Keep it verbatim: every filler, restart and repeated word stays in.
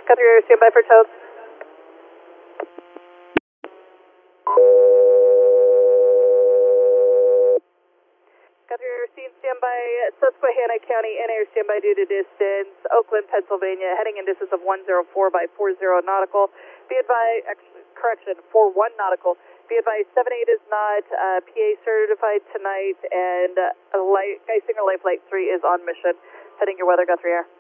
Guthrie Air, standby for tow. Guthrie Air, received standby, Susquehanna County, N Air standby due to distance, Oakland, Pennsylvania, heading in distance of one zero four by forty nautical. Be advised, actually, correction, four one nautical. Be advised, seven eight is not uh, P A certified tonight, and uh, a light, Sky Signal Life Flight three is on mission. Setting your weather, Guthrie Air.